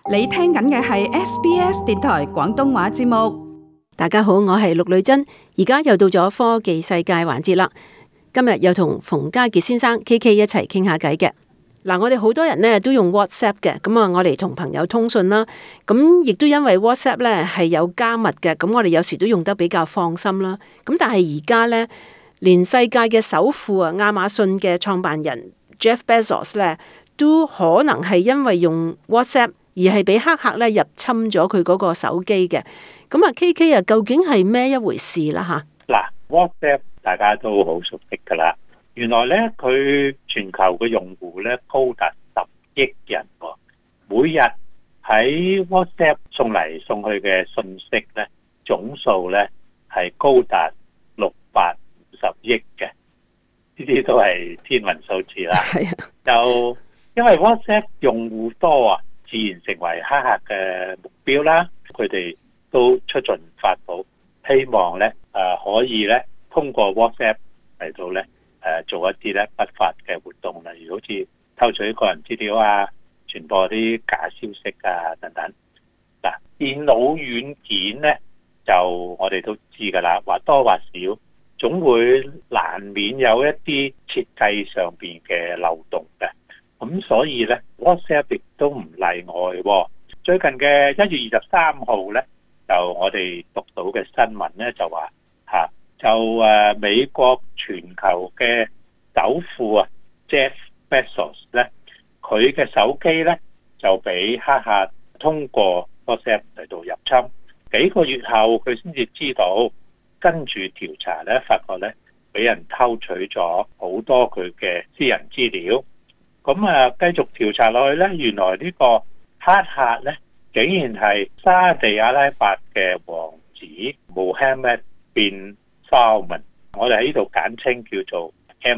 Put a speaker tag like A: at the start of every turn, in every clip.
A: 你聽緊嘅係 SBS 電台廣東話節目。
B: 大家好，我係陸女珍，而家又到咗科技世界環節啦。今日又同馮家傑先生 KK 一齊傾下偈嘅。嗱，我哋好多人呢都用 WhatsApp 嘅，咁啊，我哋同朋友通訊啦，咁亦都因為 WhatsApp 呢係有加密嘅，咁我哋有時都用得比較放心啦。咁但係而家呢，連世界嘅首富啊，亞馬遜嘅創辦人 Jeff Bezos 呢，都可能係因為用 WhatsApp 而係俾黑客咧入侵咗佢嗰個手機嘅。咁啊 KK 啊，究竟係咩一回事啦吓？
C: 嗱 ，WhatsApp 大家都好熟悉噶啦。原來咧，佢全球嘅用戶咧高達10億人喎。每日喺 WhatsApp 送嚟送去嘅信息咧，總數咧係高達650億嘅。呢啲都係天文數字啦。係啊，就因為 WhatsApp 用戶多啊，自然成為黑客嘅目標啦。佢哋都出盡法寶，希望咧可以咧通過 WhatsApp 嚟到咧做一啲咧不法嘅活動，例如好似偷取個人資料啊、傳播啲假消息啊等等。嗱，電腦軟件咧就我哋都知㗎啦，或多或少總會難免有一啲設計上邊嘅漏洞嘅。咁所以咧 WhatsApp 亦都唔例外喎。最近嘅1月23號咧，就我哋讀到嘅新聞咧就話美國全球嘅首富啊 Jeff Bezos 咧，佢嘅手機咧就俾黑客通過 WhatsApp 嚟到入侵。幾個月後佢先至知道，跟住調查咧發覺咧俾人偷取咗好多佢嘅私人資料。咁繼續調查落去咧，原來呢個黑客咧竟然係沙地阿拉伯嘅王子 Mohammed bin Salman， 我哋喺呢度簡稱叫做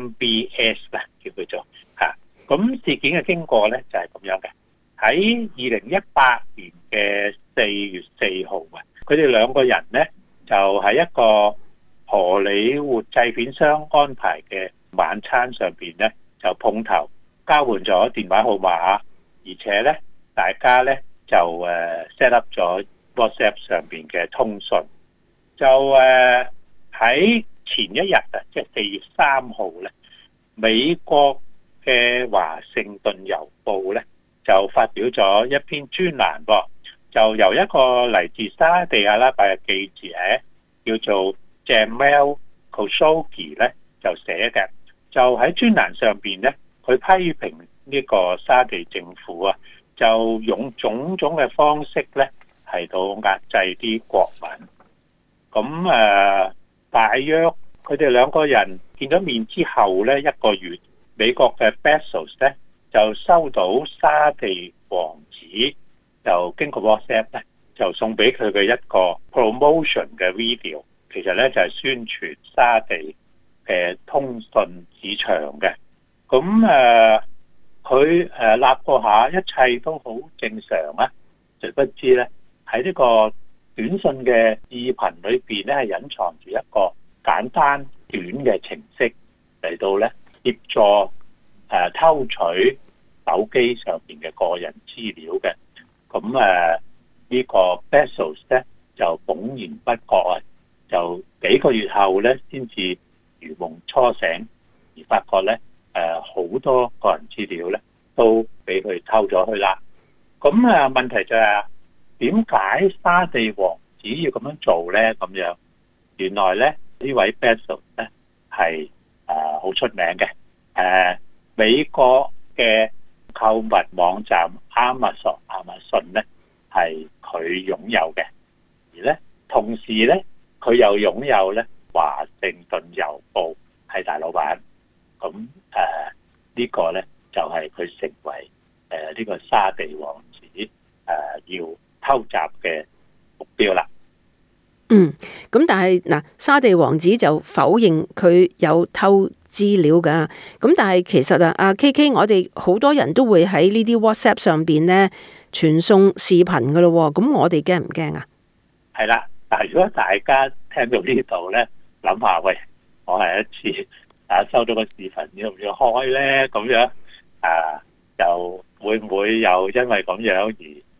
C: MBS 啦，叫佢做嚇。咁事件嘅經過咧就係咁樣嘅。喺2018年嘅4月4號啊，佢哋兩個人咧就喺一個荷里活製片商安排嘅晚餐上邊咧就碰頭，交換咗電話號碼，而且咧大家咧就set up 咗 WhatsApp 上邊嘅通訊。就喺前一日啊，即係4月3號咧，美國嘅華盛頓郵報咧就發表咗一篇專欄噃，就由一個嚟自沙地阿拉伯嘅記者叫做 Jamal Khashoggi 咧就寫嘅，就喺專欄上邊咧，佢批評呢個沙地政府啊，就用種種嘅方式咧係到壓制啲國民。咁大約佢哋兩個人見咗面之後咧1個月，美國嘅 Bezos 咧就收到沙地王子就經過 WhatsApp 咧就送俾佢嘅一個 promotion 嘅 video， 其實咧就係宣傳沙地嘅通訊市場嘅。咁佢立過下一切都好正常啊，誰不知咧喺呢個短信嘅視頻裏邊咧係隱藏住一個簡單短嘅程式嚟到咧協助偷取手機上邊嘅個人資料嘅。咁呢個 Bezos 咧就懵然不覺啊，就幾個月後咧先至如夢初醒，而發覺咧好多個人資料咧都俾佢偷咗去啦。咁問題就係點解沙地王子要咁樣做咧？咁樣原來咧呢位 Bezos 咧係好出名嘅。美國嘅購物網站 Amazon 咧係佢擁有嘅，而咧同時咧佢又擁有咧華盛頓郵報係大老闆。咁呢個咧就係佢成為呢個沙地王子要偷襲嘅目標啦。
B: 咁但係嗱，沙地王子就否認佢有偷資料噶。咁但係其實阿 KK， 我哋好多人都會喺呢啲 WhatsApp 上邊咧傳送視頻噶咯。咁我哋驚唔驚啊？
C: 係啦，但係如果大家聽到呢度咧，諗下喂，我係一次收到個視頻要唔要開咧？咁樣就會唔會又因為咁樣而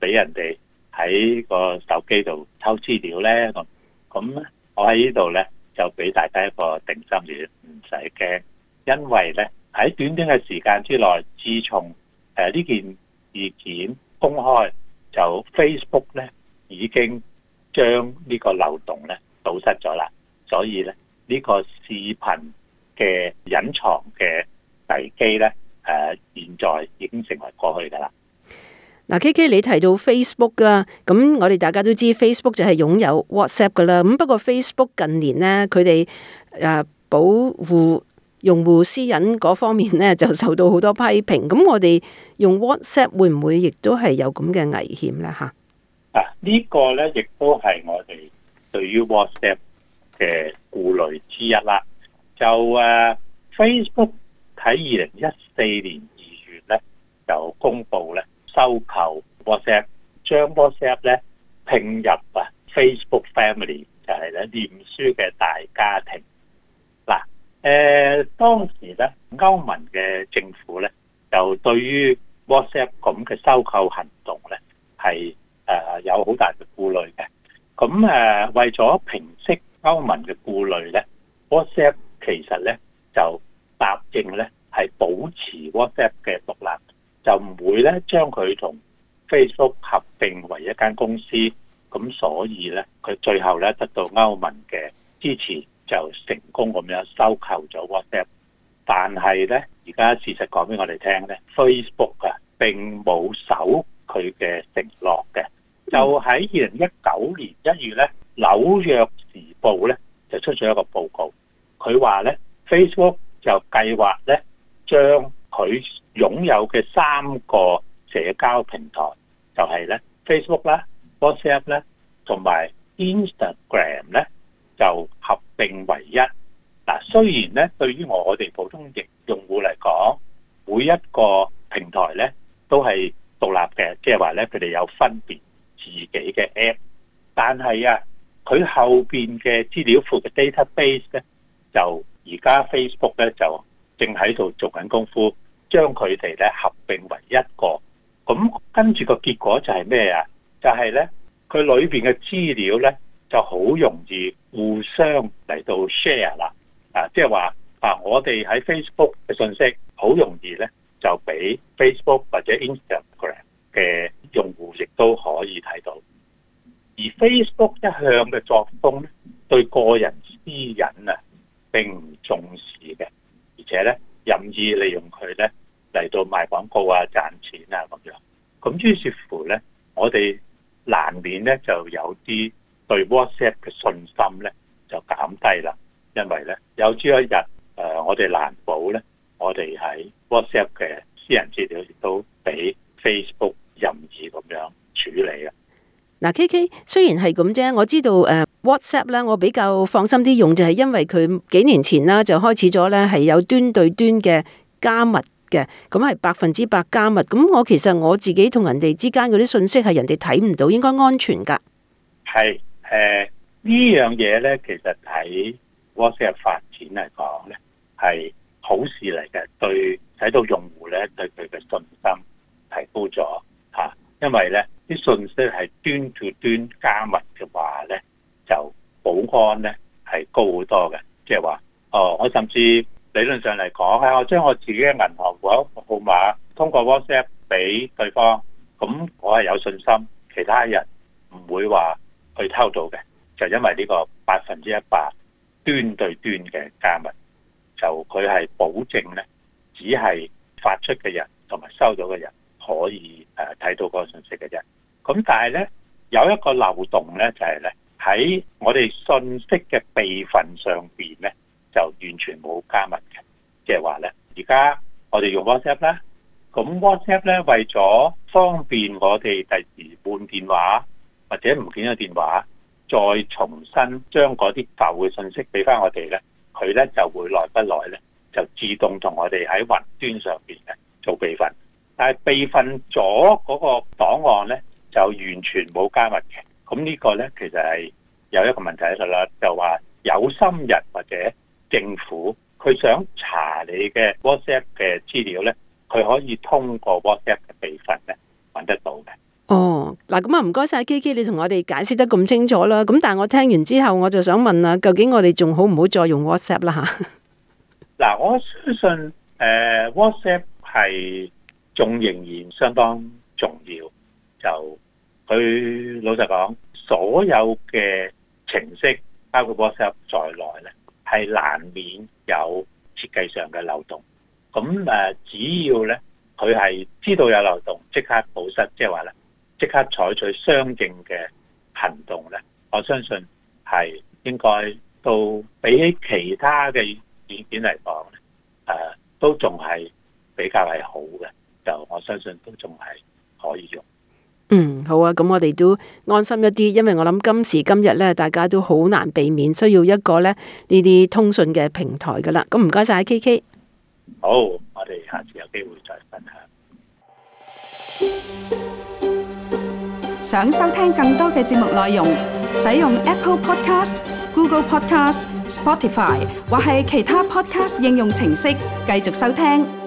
C: 俾人哋喺個手機度偷資料呢？咁我喺呢度呢，就俾大家一個定心丸，唔使驚，因為呢，喺短短嘅時間之內，自從呢件事件公開，就 Facebook 呢已經將呢個漏洞呢堵塞咗啦，所以呢，呢個視頻嘅隱藏嘅危機呢，現在已經成為過去㗎啦。
B: 嗱，KK 你提到 Facebook 啦，咁我哋大家都知 Facebook 就係擁有 WhatsApp 噶啦。咁不過 Facebook 近年呢，佢哋保護用戶私隱嗰方面呢，就受到好多批評。咁我哋用 WhatsApp 會唔會亦都係有咁嘅危險呢？嚇？
C: 呢個呢，亦都係我哋對於 WhatsApp 嘅顧慮之一啦。就Facebook 喺2014年2月呢，就公布呢，收購 WhatsApp， 將 WhatsApp 咧併入Facebook Family， 就係咧臉書嘅大家庭。嗱，當時咧歐盟嘅政府咧就對於 WhatsApp 咁嘅收購行動咧係有好大嘅顧慮嘅。咁為咗平息歐盟嘅顧慮咧 ，WhatsApp 其實咧就答應咧係保持 WhatsApp 嘅獨立。就唔會咧將佢同 Facebook 合併為一間公司，咁所以咧佢最後咧得到歐盟嘅支持，就成功咁樣收購咗 WhatsApp。但係咧而家事實講俾我哋聽咧 ，Facebook 並冇守佢嘅承諾嘅。就喺2019年1月咧，紐約時報咧就出咗一個報告，佢話咧 Facebook 就計劃咧將佢擁有嘅3個社交平台，就係咧 Facebook 啦、WhatsApp 咧，同埋 Instagram 咧，就合併為一。嗱，雖然咧對於我哋普通用戶嚟講，每一個平台咧都係獨立嘅，即係話咧佢哋有分別自己嘅 app， 但係佢後邊嘅資料庫嘅 database 咧，就而家 Facebook 咧就正喺度做緊功夫。將佢哋咧合併為一個，咁跟住個結果就係咩啊？就係咧佢裏邊嘅資料咧就好容易互相嚟到 share 啦，即係話我哋喺 Facebook 嘅信息好容易咧就俾 Facebook 或者 Instagram 嘅用戶亦都可以睇到，而 Facebook 一向嘅作風咧對個人私隱並唔重視嘅，而且咧任意利用佢咧嚟到賣廣告賺錢咁樣，咁於是乎咧，我哋難免咧就有啲對 WhatsApp 嘅信心咧就減低啦，因為咧有朝一日我哋難保咧，我哋喺 WhatsApp 嘅私人資料亦都俾 Facebook 任意咁樣處理啊。
B: 嗱，KK 雖然係咁啫，我知道WhatsApp 咧，我比較放心啲用，就係因為佢幾年前啦就開始咗咧係有端對端嘅加密嘅，咁係100%加密。咁我自己同人哋之間嗰啲信息係人哋睇唔到，應該安全噶。
C: 係呢樣嘢咧，其實喺 WhatsApp 發展嚟講咧係好事嚟嘅，對使到用戶咧對佢嘅信心提高咗嚇，因為咧啲信息係端對端加密嘅話咧，就保安咧係高好多嘅，即係話我甚至理論上嚟講我將我自己嘅銀行戶口號碼通過 WhatsApp 俾對方，咁我係有信心其他人唔會話去偷到嘅，就因為呢個100%端對端嘅加密，就佢係保證咧，只係發出嘅人同埋收到嘅人可以睇到嗰個信息嘅啫。咁但係咧有一個漏洞咧，就係咧喺我哋信息嘅備份上邊咧，就完全冇加密嘅，即係話咧，而家我哋用 WhatsApp 啦，咁 WhatsApp 咧為咗方便我哋第時換電話或者唔見咗電話，再重新將嗰啲舊嘅信息俾翻我哋咧，佢咧就會耐不耐咧就自動同我哋喺雲端上邊咧做備份，但係備份咗嗰個檔案咧就完全冇加密嘅。咁呢個咧其實係有一個問題喺度啦，就話有心人或者政府佢想查你嘅 WhatsApp 嘅資料咧，佢可以通過 WhatsApp 嘅備份咧揾得到嘅。
B: 哦，嗱，咁啊，唔該晒 KK，你同我哋解釋得咁清楚啦。咁但係我聽完之後，我就想問啊，究竟我哋仲好唔好再用 WhatsApp 啦？吓，
C: 嗱，我相信WhatsApp 係仲仍然相當重要。就佢老實講，所有嘅程式，包括 WhatsApp 在內咧，係難免有設計上嘅漏洞。咁只要咧佢係知道有漏洞，即刻補失，即係話咧，即刻採取相應嘅行動咧，我相信係應該到比起其他嘅軟件嚟講咧，都仲係比較係好嘅，就我相信都仲係可以用。
B: 好啊，咁我哋都安心一啲，因為我諗今時今日咧，大家都好難避免需要一個咧呢啲通訊嘅平台噶啦。咁唔該晒 KK。
C: 好，我哋下次有機會再分享。
A: 想收聽更多嘅節目內容，使用 Apple Podcast、Google Podcast、Spotify 或係其他 Podcast 應用程式繼續收聽。